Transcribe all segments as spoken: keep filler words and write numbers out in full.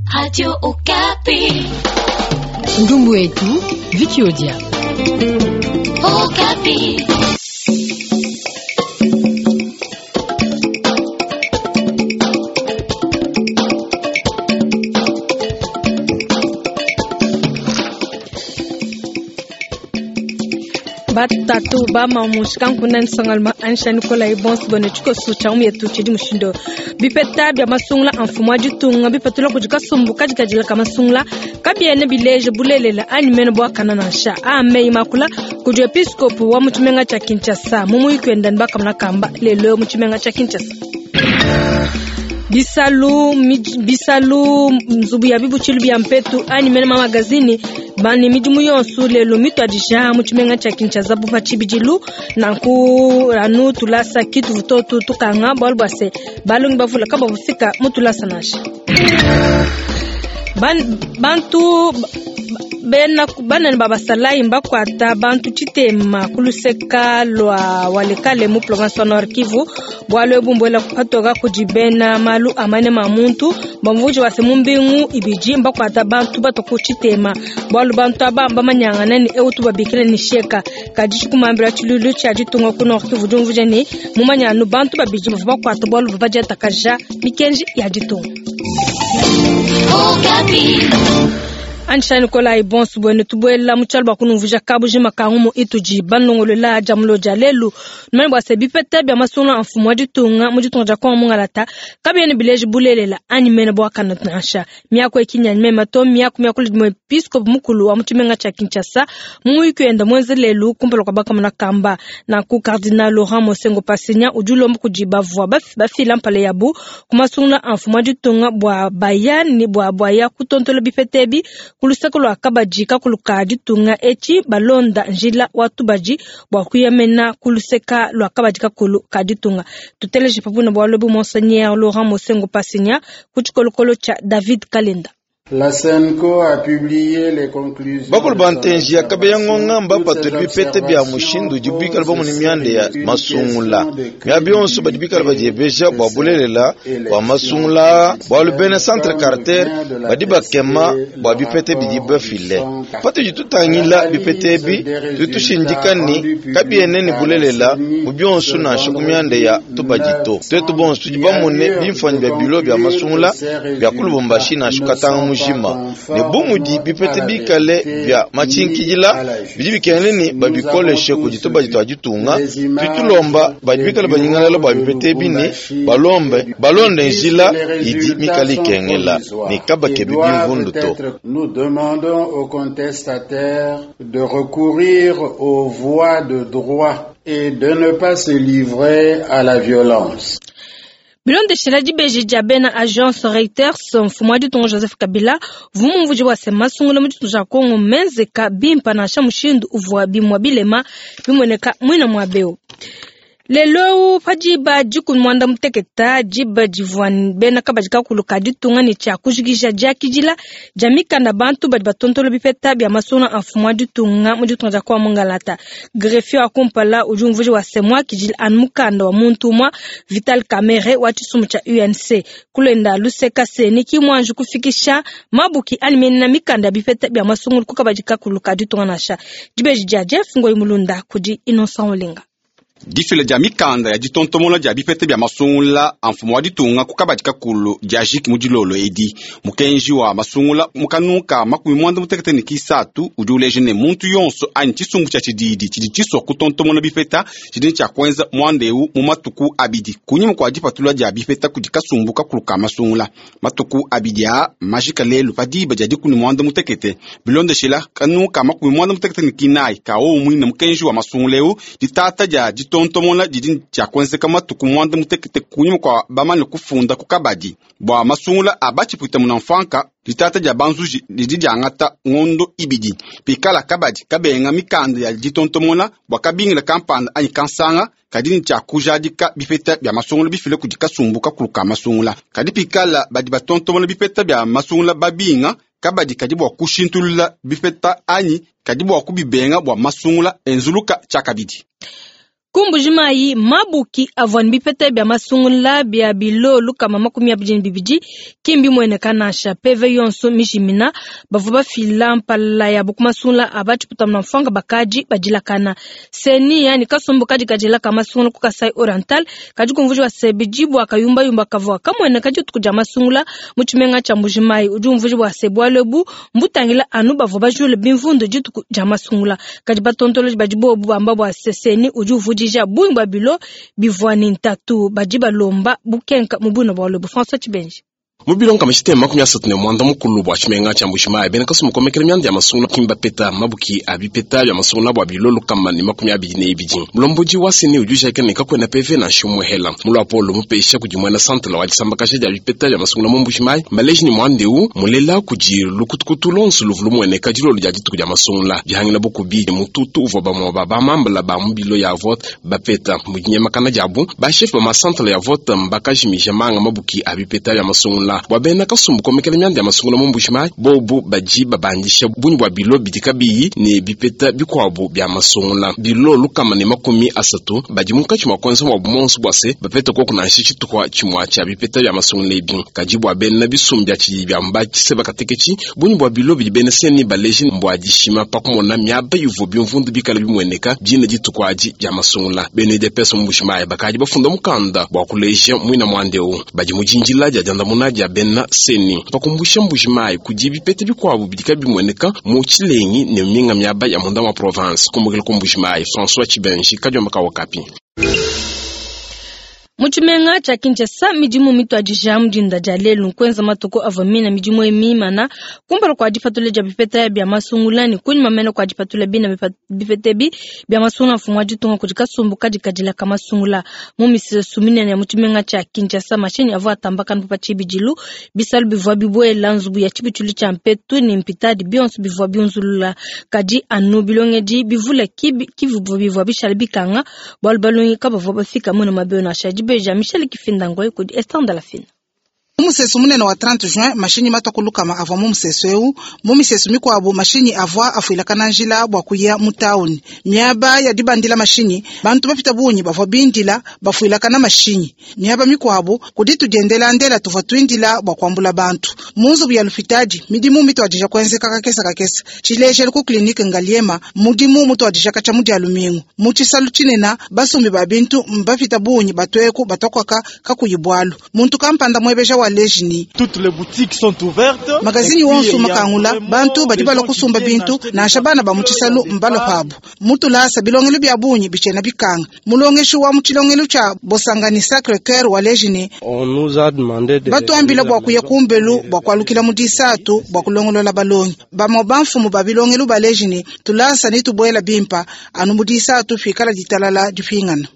Radio Okapi. Ndumbu wetu Viki Odia. Okapi. Batatu ba mamushkan kunan sangalma anshan kola ibons bone chuko sucha yetu chidi mushindo bipeta bya masungla anfumwa jitunga bipetula kujika sumbuka jikajila kama sungla kabya ne village bulelela ani meno bwa kanana sha ame imakula kujo episcope wa mutumenga cha Kinshasa mumu ikwenda mbaka mnakamba lelo mutumenga cha Kinshasa bisalu bisalu mzubu ya bibu chilu bya mpetu ani meno magazini bani mijumu yonsu lelo mito adisha muchimenga cha Kinshasa bupa chibijilu nanku anu tulasa kitu vutotu tukanga balbase balungi bafula kaba bufika mutulasa nashi ban bantu bena kubana baba salai mbakwata bantu chitema kuluseka lwa walekale mu province Nord Kivu bwalo bumbwela kupatoka kujibena malu amane mamuntu bamvuje wase mumbingu ibiji mbakwata bantu batoko chitema bwalo bantu abamba manyangana ni eutu babikira ni sheka kajishi kumambira chilulu cha jitunga ku Nord Kivu jumvuje ni mumanyanu bantu babiji bakwata bwalo bajeta kaja mikenji ya jitunga Okapi. Anshani kola ibons bwene tubwela muchalba kunumvuja kabuji makangumu ituji banongolo la jamlo jalelu nmani bwa sebi pete bya masuna anfumwa jitunga mujitunga jakwa mungalata kabye ne village bulelela ani mene bwa kanatnasha miyako ekinya mema to miyako miyako mo episcope mukulu wa mutumenga cha Kinshasa muyi kwenda mwenzelelu kumpelo kwa baka mnakamba na ku cardinal Laurent Mosengo Pasinya ujulo mkujiba vwa bafila mpale yabu kumasuna anfumwa jitunga bwa bayani bwa bwa ya kutontolo bifetebi kulusaka lwa kabajika kulukaji tunga echi balonda njila watu baji bwakuyamena kuluseka lwa kabajika kulu kajitunga tuteleje papuna bwalobu Monseigneur Laurent Mosengo Pasinya kuchikolokolo cha David Kalenda. La Senco a publié les conclusions. Bakul bantenji ya kabeyango ngamba patulbi pete bya mushindu jibikal bo munimyande ya masungula. Ya bionso badibikal bajebeja babulelela wa masungula balubene centre carter badiba kema babipete bidiba file. Patu jututangila bipete bi tutushindikani kabiene ni bulelela ubionso na shukumyande ya tubajito. Tetu bonso jibamone bimfani bya bilo bya masungula bya kulubombashi na shukatanga jima ne bumudi bipete bikale bya machinkijila bidibikene ni babikole sheko jitoba jitwa jitunga tutulomba babikale banyingala babipete bine balombe balonde njila idi mikali kengela ni kabake bibimvundu to. Nous demandons aux contestataires de recourir aux voies de droit et de ne pas se livrer à la violence. Bilonde shilaji beji jabena agence Reuters mfumwa jitunga Joseph Kabila vumu mvuji wa sema sungula mjitu ja Kongo menzeka bimpa na shamushindu uvuwa bimwa bilema bimweneka mwina mwabeo. Lelo pajiba jikun mwanda mteketa jiba jivwan bena kabajika kuluka jitunga ni cha kujikisha jakijila jamika na bantu badi batontolo bipeta bya masuna afumwa jitunga mjitunga ja kwa mungalata grefio akumpala ujumvuji wa semwa kijila anmukanda wa muntumwa Vital Kamerhe wa chisumu cha U N C kulenda luseka seni kimwanju kufikisha mabuki alimeni na mikanda bipeta bya masungulu kukabajika kuluka jitunga nasha jibeji jajef ngoy mulunda kuji Innocent Olinga. Difile jami kanda ya jitontomola jabi pete bya masungula anfumwa ditunga kukabajika kulu jajik mujilolo edi mukenji wa masungula mukanuka makumi mwanda mutekete ni kisatu ujuleje ne muntu yonso ani chisungu cha chididi chidi chiso kutontomola bifeta chidi cha kwenza mwandeu mumatuku abidi kunyimu kwa jipatula jabi peta kujika sumbuka kuluka masungula matuku abidia majika lelu padiba jadi kuni mwanda mutekete bilonde shila kanuka makumi mwanda mutekete ni kinai kawo mwina mukenji wa masunguleu ditata jaji tontomola jidin chakwense kama tukumwanda mutekete kunyuma kwa bamani kufunda kukabadi bwa masungula abachi puta munamfanka litata ja banzuji lididi angata ngondo ibidi pikala kabadi kabenga mikanda ya jitontomola bwa kabingila kampanda ani kansanga kadini chakujadika bifeta bya masungula bifile kujika sumbuka kuluka masungula kadi pikala badi batontomola bifeta bya masungula babinga kabadi kadibu wa kushintulula bifeta ani kadibu wa kubibenga bwa masungula enzuluka chakabidi. kumbu jimayi mabuki avon bipete bya masungula bya bilolu kama makumi abijini bibiji kimbi mwene kanasha peve yonso mishimina bavuba fila mpala ya buku masungula abachi putamna mfanga bakaji bajila kana seni yani kasumbu kaji kajila kama masungula kukasai oriental kaji kumvuji wa sebijibu akayumba yumba kavwa kamwene kaji tukuja masungula muchimenga cha mbujimayi uju mvuji wa sebu alebu mbutangila anu bavuba jule bimvundo jitu kuja masungula kaji batontolo jibajibu obu ambabu wa seseni uju vuji ja buimba bilo bivwani ntatu bajiba lomba bukenka mubuno bwalo bu François Chibenji Mubilo kama shite makumi asatu ne mwanda mukulu bwa chimenga cha mbushima bene kasu mukomekere myandi ya masungula kimba peta mabuki abipeta ya masungula bwa bilolo kama ni makumi abiri ne ibiji mulomboji wasini ujusha kene kakwena P V na shumwe hela mulo apolo mupesha kujimwana centre la walisamba kashe ya bipeta ya masungula mbushima maleji ni mwande u mulela kujiru lukutukutulon suluvulu mwene kajilo lujaji tukuja masungula jihangina boku bi mututu uvoba mwa ba mambla ba mbilo ya vote bapeta mujinyema kana jabu ba chef ba centre ya vote mbakaji mijamanga mabuki abipeta ya masungula wabena kasumbu komekele myandi ya masungula mumbushima bobu bajiba bandisha bunyi bwa bilo bidika biyi ni bipeta bikwabo bya masungula bilo lukama ni makumi asatu bajimuka chuma kwanza wa bumonsu bwase bapeta kwa kuna shichi tukwa chimwa cha bipeta bya masungula ibi kajibu wabena bisumbya chi bya mba kiseba katekechi bunyi bwa bilo bidibene seni baleji mbwa jishima pakumona myaba yuvo byumvundu bikala bimweneka jine jitukwaji bya masungula bene de peso mumbushima bakaji bafunda mukanda bwa kuleisha mwina mwandeo bajimujinjila jajanda munaja bena seni pakumbusha mbujimayi kujibi pete bikwabo bidika bimweneka mu chilengi ne minga myaba ya munda wa province kumbukile kumbujimayi François Chibenji kadyo makawa kapi Muchimenga cha Kinshasa mijimu mitu ajisha mjinda jalelu kwenza matoko avamina mijimu emimana kumbalo kwa ajipatule jabipeta bya masungulani kwenye mameno kwa ajipatule bina bipete bi bya masungula mfumu ajitunga kujika sumbu kaji kajila kama sungula mumi sumine ya muchimenga cha Kinshasa mashini avu atambaka npupa chibi jilu bisalu bivwa bibwe lanzubu ya chibi chuli cha mpetu ni mpitadi bionsu bivwa bionzulula kaji anu bilongeji bivule kibi kivu bivwa bishalibi kanga balbalongi kaba vwa bafika muna mabeo na shaji Beja Michel Kifindangoy kudi estanda la fin. Mumusesu munene wa trente juin mashini matokuluka ma ava mumusesu eu mumisesu mikwabo mashini avwa afuilakana njila bwa kuya mutauni myaba ya dibandila mashini bantu bapita bunyi bavwa bindila bafuilakana mashini myaba mikwabo kuditu jendela ndela tuva twindila bwa kwambula bantu muzu bya lufitaji midimu mitu adija kwenze kakakesa kakesa chileje ku klinike ngaliema mudimu mutu adija kacha mudi alumingu muchisalu chinena basumbi babintu mbapita bunyi batweku batokwaka kakuyibwalu muntu kampanda mwebeja lejini. Toutes les boutiques sont ouvertes. Magazini wonsu makangula bantu badibalo kusumba bintu na shabana ba muchisalu mbalo pabu. Mutu lasa bilongelu bya bunyi bichena bikanga. Mulongeshu wa muchilongelu cha Bosangani Sacré Cœur wa lejini. On nous a demandé de batu ambila bwa kuya kumbelu bwa kwalukila mudisatu bwa kulongelo la balongi. Ba mobamfu mu babilongelu ba lejini tulasa ni tubwela bimpa anu mudisatu fikala ditalala difingana.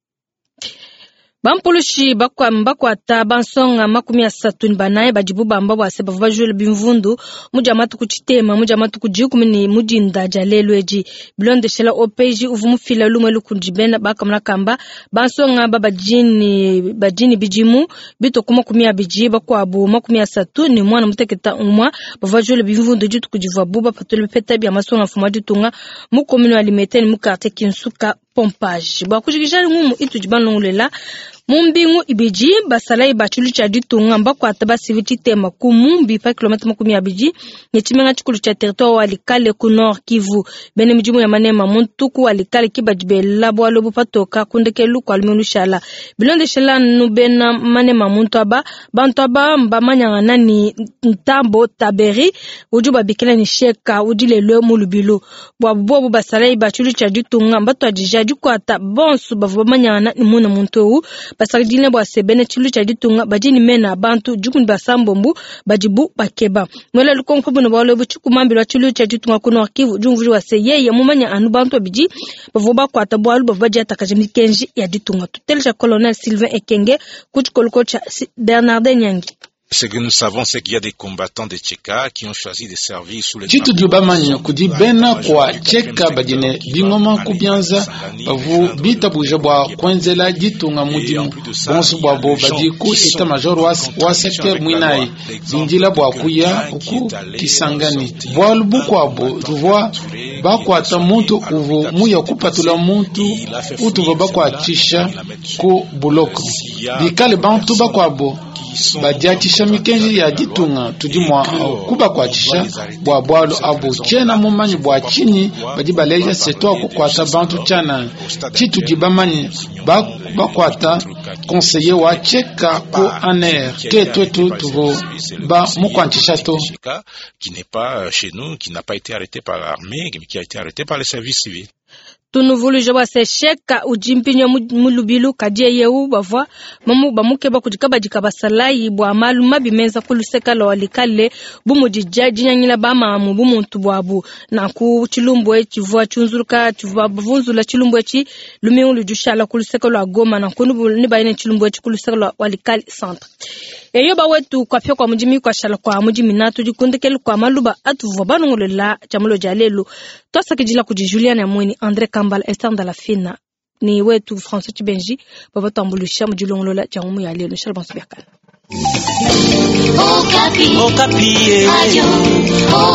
Bampulushi bakwa mbakwa ta bansonga makumi asatu banaye bajibu bamba bwase bavuba jule bimvundu muja matu kuchitema muja matu kujiku mini mujinda jalelweji blonde shela opeji uvumu fila lumwe lukunjibena bakamna kamba bansonga babajini bajini bijimu bito kuma kumia biji bakwa abu makumi asatu ni mwana muteketa umwa bavuba jule bimvundu jitu kujiva buba patule peta bya masonga fuma ditunga mukomino alimeteni mukarte kinsuka pompage bakujigijali ngumu itu jibanongulela mumbingu ibiji basalai bachulu cha ditunga mbakwa ataba siviti tema kumumbi pa kilomita makumi abiji nyechimenga chikulu cha territoire walikale ku Nord Kivu bene mjimu ya manema muntuku walikale kibajibela bwalo bupatoka kundekelu kwa almenu shala bilonde shala nubena manema muntu aba bantu aba mbamanya nani ntambo taberi ujuba bikela ni sheka udile le mulubilo bwabubo basalai bachulu cha ditunga mbato ajija jukwata bonsu bavumanya nani muna muntu basakidine bwa sebene chilu cha ditunga bajini mena abantu jukun basambombu bajibu bakeba mwela lukonko buno bwalo buchuku mambilo chilu cha ditunga kuno Kivu jumvuri wa seyeye mumanya anu bantu biji bavoba kwata bwalu bavaja takajemi kenji ya ditunga tutelja colonel Sylvain Ekenge kuchkolko cha Bernard Nyangi. Ce que nous savons, c'est qu'il y a des combattants de Tcheka qui ont choisi de servir sous le Jitu jubamanya kudibena kwa Tcheka badine bingoma kubianza bavu bita buja bwa kwenzela jitunga mudimu bonsu bwa bo badiku eta major was wa secteur mwinai zinjila bwa kuya uku Kisangani bwa lubu kwa bo ruvwa bakwata muntu uvu muya kupatula muntu utuva bakwatisha ku buloko bikale bantu bakwabo badiatisha mikenji ya ditunga tudimwa kuba kwatisha bwa bwalo abo chena mumanyi bwa chini badi baleja setwa kukwata bantu chana chitu dibamanyi bakwata conseiller wa cheka ko aner ke twetu tuvo ba mukwantisha to qui n'est pas chez nous, qui n'a pas été arrêté par l'armée, mais qui a été arrêté par les services civils. Tunuvulu jaba se sheka ujimpinya mulubilu kadie yeu bavwa mamu bamuke ba kujikaba jikaba salayi bwa maluma bimenza kuluseka lo walikale bumu jijaji nyanyila ba mamu bumu ntubwabu na ku chilumbwe chivwa chunzuruka chivwa bavunzula chilumbwe chi lumiu lujushala kuluseka lo Goma na kunu ni bayine chilumbwe chi kuluseka lo walikale centre eyo ba wetu kwa pyo kwa mujimi kwa shala kwa mujimi natu jikundekele kwa maluba atuvo banungulela chamulo jalelu tosa kijila kuji Juliana ya mweni Andre Kambal Esther Dalafina ni wetu François Chibenji baba tambulisha mjulongolola jangumu ya lelo shalba subiakana Okapi Okapi Radio